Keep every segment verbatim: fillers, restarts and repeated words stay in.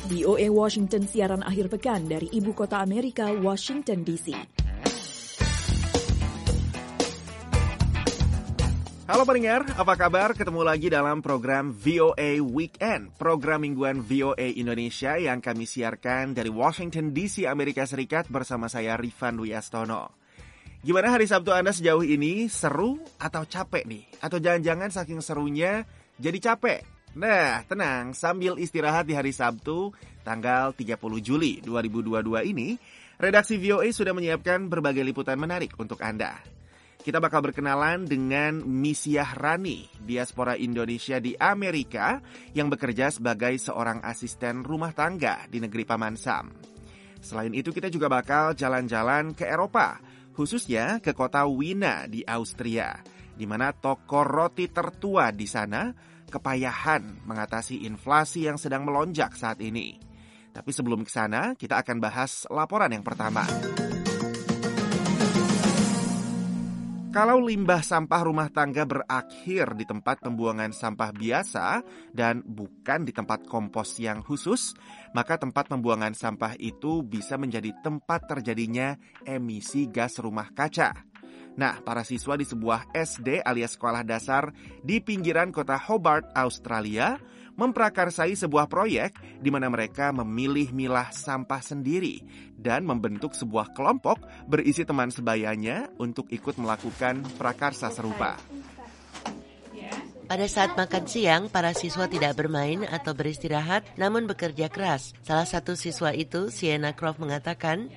V O A Washington siaran akhir pekan dari ibu kota Amerika, Washington D C. Halo pendengar, apa kabar? Ketemu lagi dalam program V O A Weekend, program mingguan V O A Indonesia yang kami siarkan dari Washington D C, Amerika Serikat bersama saya Rifan Dwi Astono. Gimana hari Sabtu Anda sejauh ini? Seru atau capek nih? Atau jangan-jangan saking serunya jadi capek? Nah, tenang, sambil istirahat di hari Sabtu, tanggal tiga puluh Juli dua ribu dua puluh dua ini, redaksi V O A sudah menyiapkan berbagai liputan menarik untuk Anda. Kita bakal berkenalan dengan Misyah Rani, diaspora Indonesia di Amerika yang bekerja sebagai seorang asisten rumah tangga di negeri Paman Sam. Selain itu kita juga bakal jalan-jalan ke Eropa, khususnya ke kota Wina di Austria, di mana toko roti tertua di sana kepayahan mengatasi inflasi yang sedang melonjak saat ini. Tapi sebelum ke sana, kita akan bahas laporan yang pertama. Kalau limbah sampah rumah tangga berakhir di tempat pembuangan sampah biasa dan bukan di tempat kompos yang khusus, maka tempat pembuangan sampah itu bisa menjadi tempat terjadinya emisi gas rumah kaca. Nah, para siswa di sebuah S D alias sekolah dasar di pinggiran kota Hobart, Australia, memprakarsai sebuah proyek di mana mereka memilih milah sampah sendiri dan membentuk sebuah kelompok berisi teman sebayanya untuk ikut melakukan prakarsa serupa. Pada saat makan siang, para siswa tidak bermain atau beristirahat, namun bekerja keras. Salah satu siswa itu, Sienna Croft, mengatakan,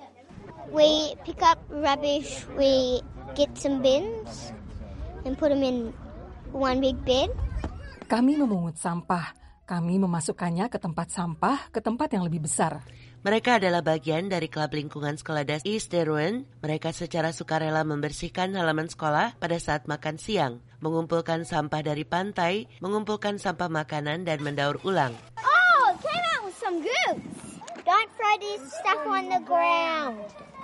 We pick up rubbish, we get some bins and put them in one big bin. Kami memungut sampah, kami memasukkannya ke tempat sampah, ke tempat yang lebih besar. Mereka adalah bagian dari klub lingkungan sekolah dasar East Derwent. Mereka secara sukarela membersihkan halaman sekolah pada saat makan siang, mengumpulkan sampah dari pantai, mengumpulkan sampah makanan, dan mendaur ulang. Oh, it came out with some goose. Don't throw this stuff on the ground.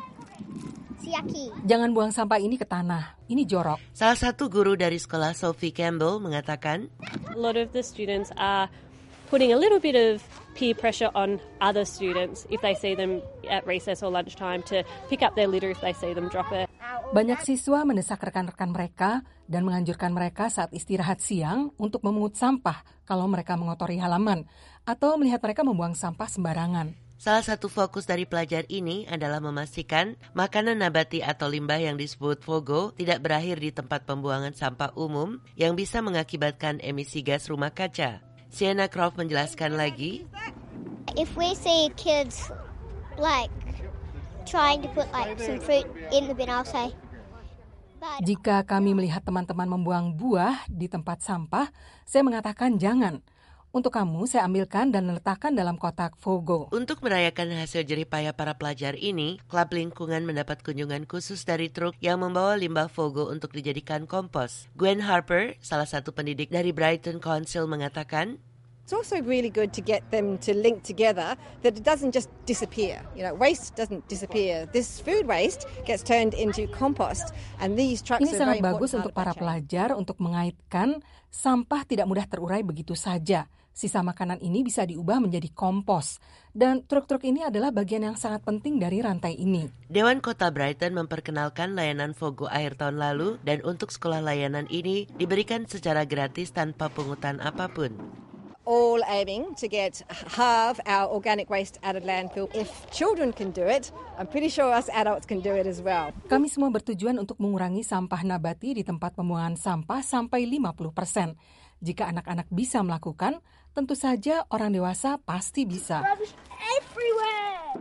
Yucky. Jangan buang sampah ini ke tanah, ini jorok. Salah satu guru dari sekolah, Sophie Campbell, mengatakan, A lot of the students are putting a little bit of peer pressure on other students if they see them at recess or lunchtime to pick up their litter if they see them drop it. Banyak siswa mendesak rekan-rekan mereka dan menganjurkan mereka saat istirahat siang untuk memungut sampah kalau mereka mengotori halaman atau melihat mereka membuang sampah sembarangan. Salah satu fokus dari pelajar ini adalah memastikan makanan nabati atau limbah yang disebut fogo tidak berakhir di tempat pembuangan sampah umum yang bisa mengakibatkan emisi gas rumah kaca. Sienna Croft menjelaskan lagi, If we see kids like trying to put like some fruit in the bin, I'll say, jika kami melihat teman-teman membuang buah di tempat sampah, saya mengatakan jangan. Untuk kamu, saya ambilkan dan letakkan dalam kotak fogo. Untuk merayakan hasil jerih payah para pelajar ini, klub lingkungan mendapat kunjungan khusus dari truk yang membawa limbah fogo untuk dijadikan kompos. Gwen Harper, salah satu pendidik dari Brighton Council, mengatakan, It's also really good to get them to link together that it doesn't just disappear. You know, waste doesn't disappear. This food waste gets turned into compost, and these trucks Ini are very sangat bagus important untuk para pelajar untuk mengaitkan sampah tidak mudah terurai begitu saja. Sisa makanan ini bisa diubah menjadi kompos. Dan truk-truk ini adalah bagian yang sangat penting dari rantai ini. Dewan Kota Brighton memperkenalkan layanan fogo akhir tahun lalu dan untuk sekolah layanan ini diberikan secara gratis tanpa pungutan apapun. All aiming to get half our organic waste out of landfill. If children can do it, I'm pretty sure us adults can do it as well. Kami semua bertujuan untuk mengurangi sampah nabati di tempat pembuangan sampah sampai lima puluh persen. Jika anak-anak bisa melakukan, tentu saja orang dewasa pasti bisa. Rubbish everywhere.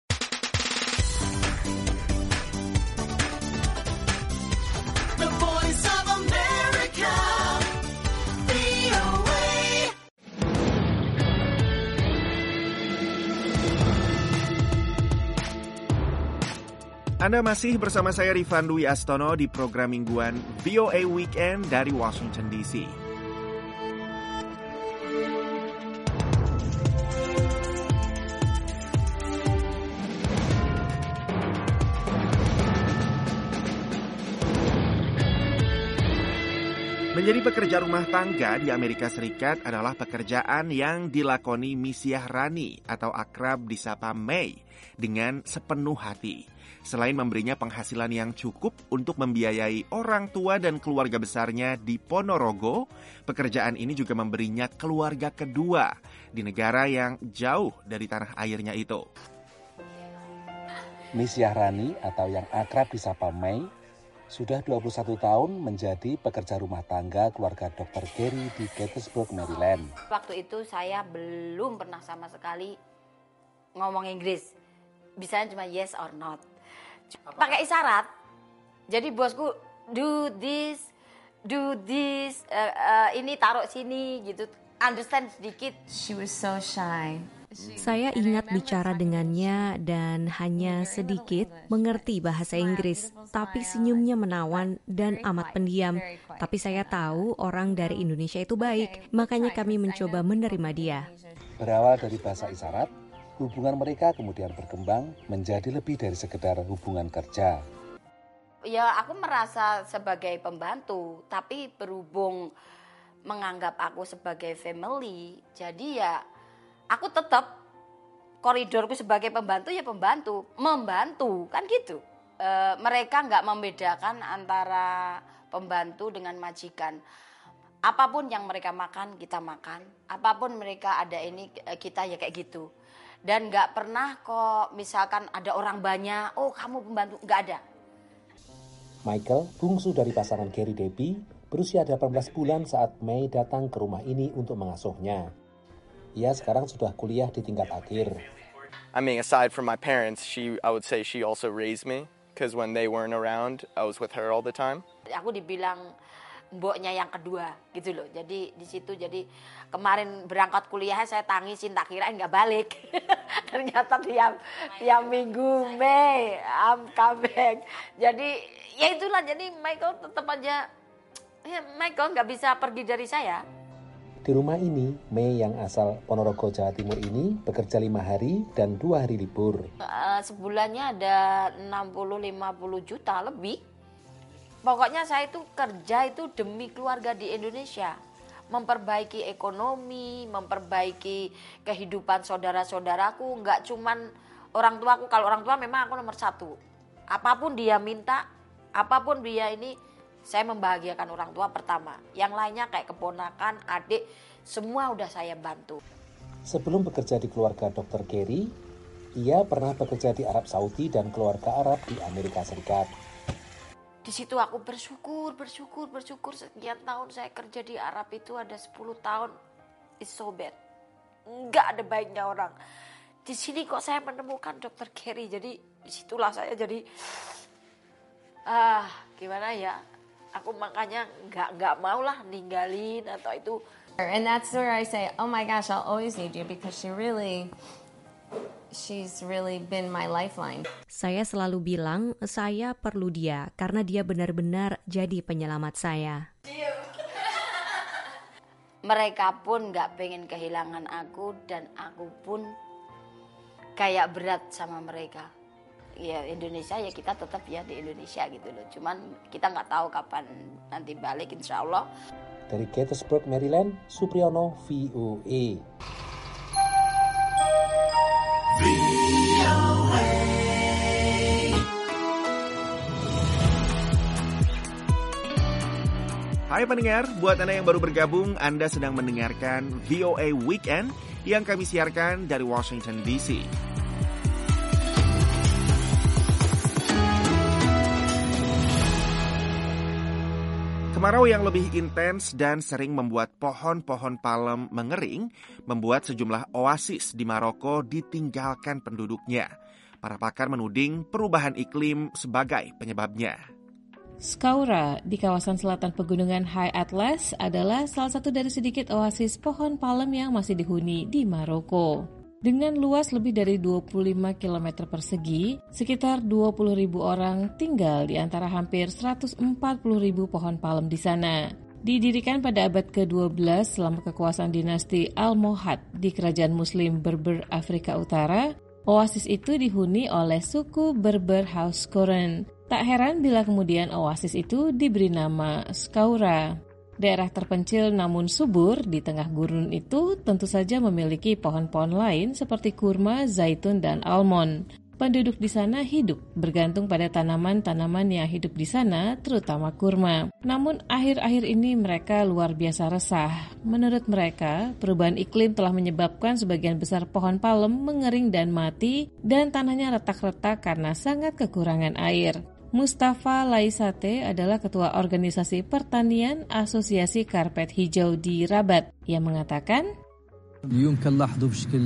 The Voice of America, V O A. Anda masih bersama saya Rifan Dwi Astono di program mingguan V O A Weekend dari Washington D C. Menjadi pekerja rumah tangga di Amerika Serikat adalah pekerjaan yang dilakoni Misyah Rani atau akrab disapa May dengan sepenuh hati. Selain memberinya penghasilan yang cukup untuk membiayai orang tua dan keluarga besarnya di Ponorogo, pekerjaan ini juga memberinya keluarga kedua di negara yang jauh dari tanah airnya itu. Misyah Rani atau yang akrab disapa May sudah dua puluh satu tahun menjadi pekerja rumah tangga keluarga dokter Gary di Gettysburg, Maryland. Waktu itu saya belum pernah sama sekali ngomong Inggris. Bisanya cuma yes or not. Pakai isyarat. Jadi bosku do this, do this, uh, uh, ini taruh sini gitu. Understand sedikit. She was so shy. Saya ingat bicara dengannya dan hanya sedikit mengerti bahasa Inggris, tapi senyumnya menawan dan amat pendiam. Tapi saya tahu orang dari Indonesia itu baik, makanya kami mencoba menerima dia. Berawal dari bahasa isyarat, hubungan mereka kemudian berkembang menjadi lebih dari sekedar hubungan kerja. Ya aku merasa sebagai pembantu, tapi berhubung menganggap aku sebagai family, jadi ya aku tetap koridorku sebagai pembantu ya pembantu, membantu kan gitu. E, mereka nggak membedakan antara pembantu dengan majikan. Apapun yang mereka makan kita makan, apapun mereka ada ini kita ya kayak gitu. Dan nggak pernah kok misalkan ada orang banyak, oh kamu pembantu, nggak ada. Michael, bungsu dari pasangan Gary Debbie, berusia delapan belas bulan saat May datang ke rumah ini untuk mengasuhnya. Ia sekarang sudah kuliah di tingkat akhir. I mean, aside from my parents, she, I would say she also raised me, because when they weren't around, I was with her all the time. Aku dibilang mboknya yang kedua, gitu loh. Jadi di situ, jadi kemarin berangkat kuliah saya tangisin, tak kirain nggak balik. Ternyata tiap tiap minggu, May, I'm coming. Jadi ya itulah, jadi Michael tetap aja, ya Michael nggak bisa pergi dari saya. Di rumah ini, May yang asal Ponorogo, Jawa Timur ini bekerja lima hari dan dua hari libur. Uh, sebulannya ada enam puluh sampai lima puluh juta lebih. Pokoknya saya itu kerja itu demi keluarga di Indonesia. Memperbaiki ekonomi, memperbaiki kehidupan saudara-saudaraku. Nggak cuman orang tuaku, kalau orang tua memang aku nomor satu. Apapun dia minta, apapun dia ini, saya membahagiakan orang tua pertama. Yang lainnya kayak keponakan, adik, semua udah saya bantu. Sebelum bekerja di keluarga dokter Gary, ia pernah bekerja di Arab Saudi dan keluarga Arab di Amerika Serikat. Di situ aku bersyukur, bersyukur, bersyukur. Sekian tahun saya kerja di Arab itu ada sepuluh tahun. It's so bad. Nggak ada baiknya orang. Di sini kok saya menemukan dokter Gary. Jadi disitulah saya jadi, ah gimana ya. Aku makanya nggak nggak mau lah ninggalin atau itu. And that's where I say, oh my gosh, I'll always need you because she really, she's really been my lifeline. Saya selalu bilang saya perlu dia karena dia benar-benar jadi penyelamat saya. Mereka pun nggak pengen kehilangan aku dan aku pun kayak berat sama mereka. Ya Indonesia ya kita tetap ya di Indonesia gitu loh. Cuman kita nggak tahu kapan nanti balik insya Allah. Dari Gettysburg, Maryland, Supriyono, V O A. V O A. Hai pendengar, buat Anda yang baru bergabung, Anda sedang mendengarkan V O A Weekend yang kami siarkan dari Washington D C. Kemarau yang lebih intens dan sering membuat pohon-pohon palem mengering, membuat sejumlah oasis di Maroko ditinggalkan penduduknya. Para pakar menuding perubahan iklim sebagai penyebabnya. Skaura di kawasan selatan pegunungan High Atlas adalah salah satu dari sedikit oasis pohon palem yang masih dihuni di Maroko. Dengan luas lebih dari dua puluh lima kilometer persegi, sekitar dua puluh ribu orang tinggal di antara hampir seratus empat puluh ribu pohon palem di sana. Didirikan pada abad kedua belas selama kekuasaan dinasti Almohad di kerajaan Muslim Berber Afrika Utara, oasis itu dihuni oleh suku Berber Hauskorn. Tak heran bila kemudian oasis itu diberi nama Skaura. Daerah terpencil namun subur di tengah gurun itu tentu saja memiliki pohon-pohon lain seperti kurma, zaitun, dan almond. Penduduk di sana hidup bergantung pada tanaman-tanaman yang hidup di sana, terutama kurma. Namun akhir-akhir ini mereka luar biasa resah. Menurut mereka, perubahan iklim telah menyebabkan sebagian besar pohon palem mengering dan mati, dan tanahnya retak-retak karena sangat kekurangan air. Mustafa Laisate adalah ketua organisasi pertanian Asosiasi Karpet Hijau di Rabat. Ia mengatakan, يمكن لاحظوا بشكل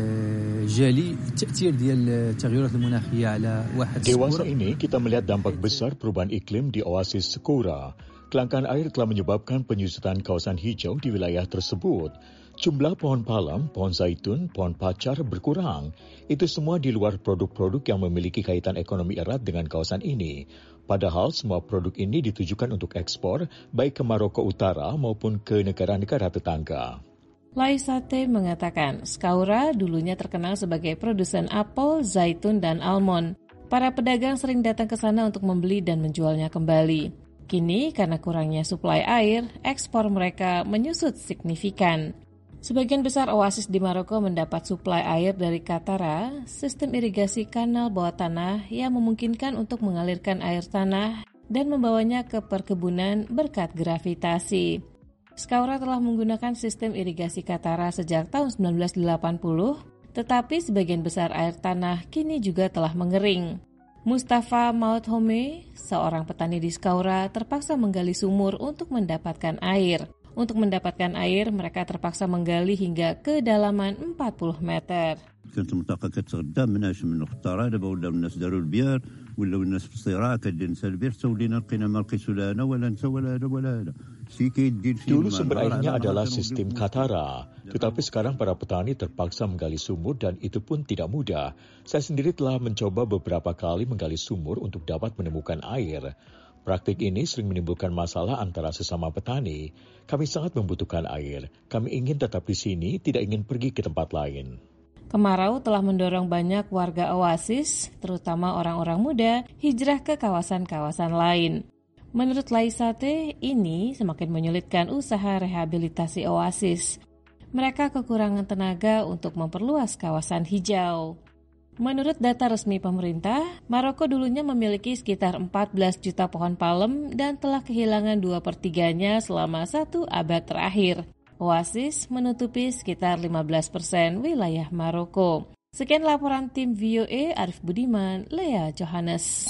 جالي التأثير ديال التغيرات المناخية على واحد Dewasa ini kita melihat dampak besar perubahan iklim di oasis Sakura. Kelangkaan air telah menyebabkan penyusutan kawasan hijau di wilayah tersebut. Jumlah pohon palem, pohon zaitun, pohon pacar berkurang. Itu semua di luar produk-produk yang memiliki kaitan ekonomi erat dengan kawasan ini. Padahal semua produk ini ditujukan untuk ekspor, baik ke Maroko Utara maupun ke negara-negara tetangga. Laisate mengatakan, Skaura dulunya terkenal sebagai produsen apel, zaitun, dan almond. Para pedagang sering datang ke sana untuk membeli dan menjualnya kembali. Kini, karena kurangnya suplai air, ekspor mereka menyusut signifikan. Sebagian besar oasis di Maroko mendapat suplai air dari Katara, sistem irigasi kanal bawah tanah yang memungkinkan untuk mengalirkan air tanah dan membawanya ke perkebunan berkat gravitasi. Skaura telah menggunakan sistem irigasi Katara sejak tahun sembilan belas delapan puluh, tetapi sebagian besar air tanah kini juga telah mengering. Mustafa Maothome, seorang petani di Skaura, terpaksa menggali sumur untuk mendapatkan air. Untuk mendapatkan air, mereka terpaksa menggali hingga kedalaman empat puluh meter. كانت المنطقة كتغدى مناش من الخطارة دابا ولاو الناس داروا البيار ولاو الناس في الصراع كدير نسى البير تولينا لقينا ما لقيتو لا انا ولا انت ولا هذا ولا هذا شي كيدير شي Dulu sumber airnya adalah sistem Katara, tetapi sekarang para petani terpaksa menggali sumur dan itu pun tidak mudah. Saya sendiri telah mencoba beberapa kali menggali sumur untuk dapat menemukan air. Praktik ini sering menimbulkan masalah antara sesama petani. Kami sangat membutuhkan air. Kami ingin tetap di sini, tidak ingin pergi ke tempat lain. Kemarau telah mendorong banyak warga oasis, terutama orang-orang muda, hijrah ke kawasan-kawasan lain. Menurut Laisate, ini semakin menyulitkan usaha rehabilitasi oasis. Mereka kekurangan tenaga untuk memperluas kawasan hijau. Menurut data resmi pemerintah, Maroko dulunya memiliki sekitar empat belas juta pohon palem dan telah kehilangan dua per tiganya selama satu abad terakhir. Oasis menutupi sekitar lima belas persen wilayah Maroko. Sekian laporan tim V O A, Arif Budiman, Lea Johannes.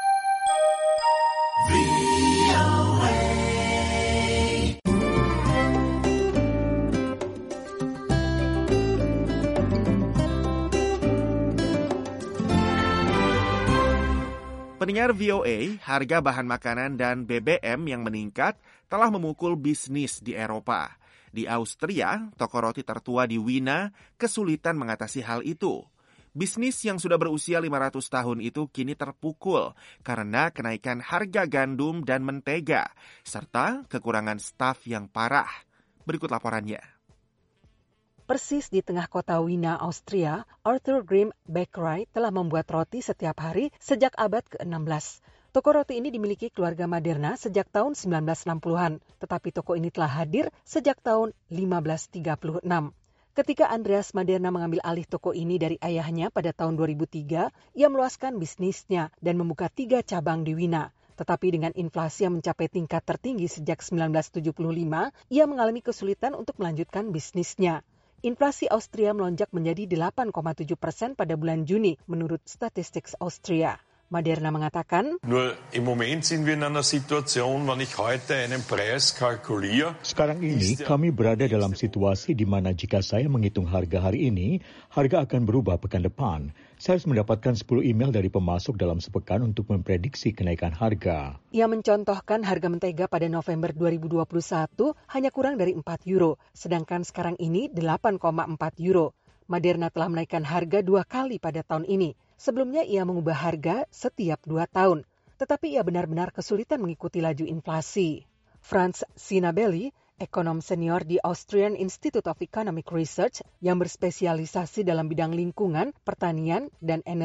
Pendengar V O A, harga bahan makanan dan B B M yang meningkat telah memukul bisnis di Eropa. Di Austria, toko roti tertua di Wina kesulitan mengatasi hal itu. Bisnis yang sudah berusia lima ratus tahun itu kini terpukul karena kenaikan harga gandum dan mentega, serta kekurangan staf yang parah. Berikut laporannya. Persis di tengah kota Wina, Austria, Arthur Grimm Bakery telah membuat roti setiap hari sejak abad ke enam belas. Toko roti ini dimiliki keluarga Maderna sejak tahun sembilan belas enam puluhan, tetapi toko ini telah hadir sejak tahun lima belas tiga puluh enam. Ketika Andreas Maderna mengambil alih toko ini dari ayahnya pada tahun dua ribu tiga, ia meluaskan bisnisnya dan membuka tiga cabang di Wina. Tetapi dengan inflasi yang mencapai tingkat tertinggi sejak sembilan belas tujuh puluh lima, ia mengalami kesulitan untuk melanjutkan bisnisnya. Inflasi Austria melonjak menjadi delapan koma tujuh persen pada bulan Juni menurut statistik Austria. Maderna mengatakan, Nur im Moment sind wir in einer Situation, wenn ich heute einen Preis kalkuliere. Sekarang ini kami berada dalam situasi di mana jika saya menghitung harga hari ini, harga akan berubah pekan depan. Saya harus mendapatkan sepuluh email dari pemasok dalam sepekan untuk memprediksi kenaikan harga. Ia mencontohkan harga mentega pada November dua ribu dua puluh satu hanya kurang dari empat euro, sedangkan sekarang ini delapan koma empat euro. Maderna telah menaikkan harga dua kali pada tahun ini. Sebelumnya ia mengubah harga setiap dua tahun, tetapi ia benar-benar kesulitan mengikuti laju inflasi. Franz Sinabelli, ekonom senior di Austrian Institute of Economic Research yang berspesialisasi dalam bidang lingkungan, pertanian, dan energi,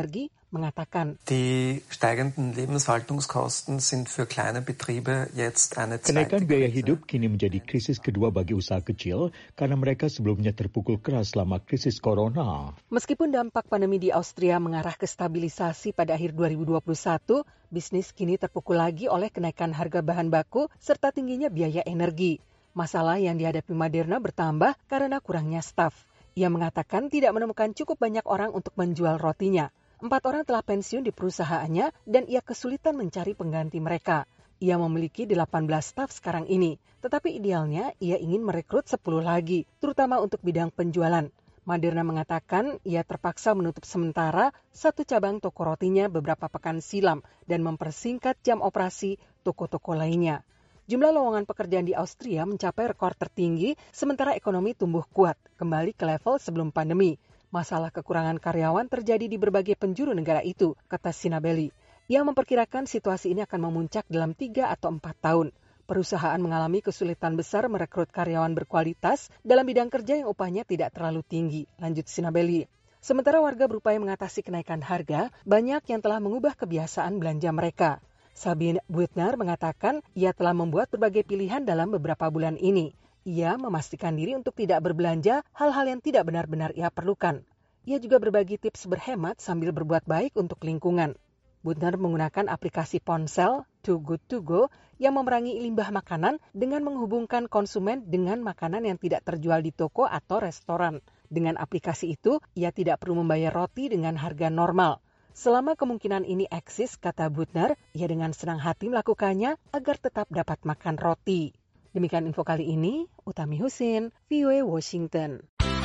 mengatakan, Die steigenden Lebenshaltungskosten sind für kleine Betriebe jetzt eine zweite Kenaikan biaya hidup kini menjadi krisis kedua bagi usaha kecil karena mereka sebelumnya terpukul keras selama krisis corona. Meskipun dampak pandemi di Austria mengarah ke stabilisasi pada akhir dua ribu dua puluh satu, bisnis kini terpukul lagi oleh kenaikan harga bahan baku serta tingginya biaya energi. Masalah yang dihadapi Maderna bertambah karena kurangnya staf. Ia mengatakan tidak menemukan cukup banyak orang untuk menjual rotinya. Empat orang telah pensiun di perusahaannya dan ia kesulitan mencari pengganti mereka. Ia memiliki delapan belas staf sekarang ini, tetapi idealnya ia ingin merekrut sepuluh lagi, terutama untuk bidang penjualan. Maderna mengatakan ia terpaksa menutup sementara satu cabang toko rotinya beberapa pekan silam dan mempersingkat jam operasi toko-toko lainnya. Jumlah lowongan pekerjaan di Austria mencapai rekor tertinggi sementara ekonomi tumbuh kuat, kembali ke level sebelum pandemi. Masalah kekurangan karyawan terjadi di berbagai penjuru negara itu, kata Sinabelli. Ia memperkirakan situasi ini akan memuncak dalam tiga atau empat tahun. Perusahaan mengalami kesulitan besar merekrut karyawan berkualitas dalam bidang kerja yang upahnya tidak terlalu tinggi, lanjut Sinabelli. Sementara warga berupaya mengatasi kenaikan harga, banyak yang telah mengubah kebiasaan belanja mereka. Sabine Buettner mengatakan ia telah membuat berbagai pilihan dalam beberapa bulan ini. Ia memastikan diri untuk tidak berbelanja hal-hal yang tidak benar-benar ia perlukan. Ia juga berbagi tips berhemat sambil berbuat baik untuk lingkungan. Buettner menggunakan aplikasi ponsel Too Good To Go yang memerangi limbah makanan dengan menghubungkan konsumen dengan makanan yang tidak terjual di toko atau restoran. Dengan aplikasi itu, ia tidak perlu membayar roti dengan harga normal. Selama kemungkinan ini eksis, kata Buettner, ia dengan senang hati melakukannya agar tetap dapat makan roti. Demikian info kali ini, Utami Husin, V O A Washington.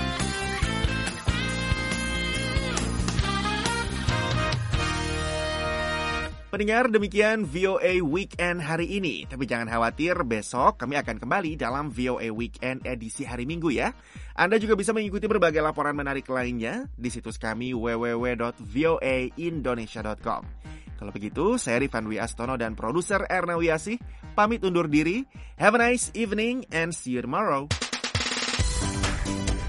Pendengar, demikian V O A Weekend hari ini. Tapi jangan khawatir, besok kami akan kembali dalam V O A Weekend edisi hari Minggu ya. Anda juga bisa mengikuti berbagai laporan menarik lainnya di situs kami w w w dot v o a indonesia dot com. Kalau begitu, saya Rifan Dwi Astono dan produser Erna Wiasih pamit undur diri. Have a nice evening and see you tomorrow.